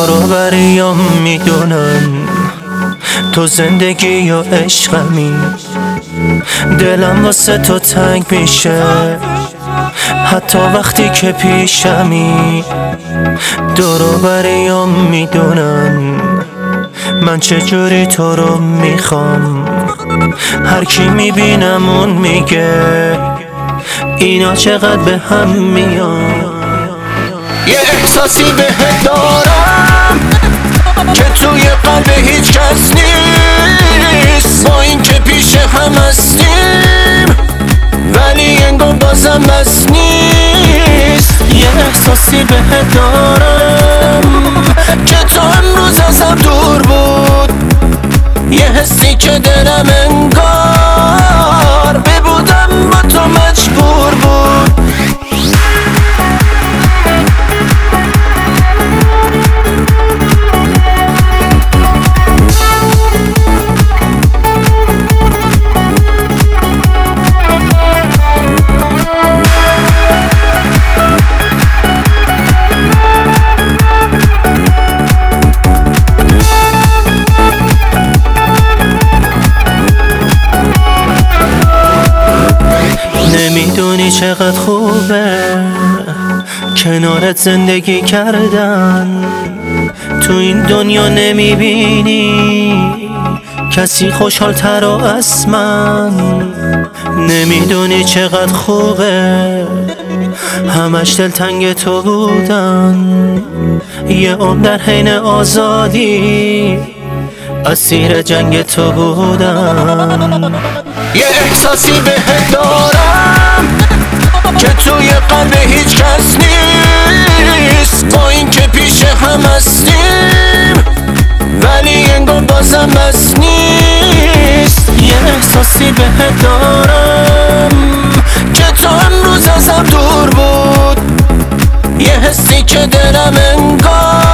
دور و بریام میدونن تو زندگی و عشقمی، دلم واسه تو تنگ میشه حتی وقتی که پیشمی. دور و بریام میدونن من چجوری تو رو میخوام، هر کی میبینم اون میگه اینا چقدر به هم میان. یه احساسی بهت دارم که توی قلب هیچ کس نیست، با این که پیش هم هستیم ولی انگار بازم بس نیست. یه احساسی بهت دارم که تو امروز ازم دور بود، یه حسی که دلم انگار ببودم با تو مجبور بود. نمیدونی چقدر خوبه کنارت زندگی کردن، تو این دنیا نمیبینی کسی خوشحال‌تر از من. نمیدونی چقدر خوبه همش دلتنگ تو بودن، یه عمر در حین آزادی اسیر جنگ تو بودن. یه احساسی بهت دارم که توی قلب هیچ کس نیست، با این که پیش هم هستیم ولی انگار بازم بس نیست. یه احساسی بهت دارم که تو امروز ازم دور بود، یه حسی که دلم انگار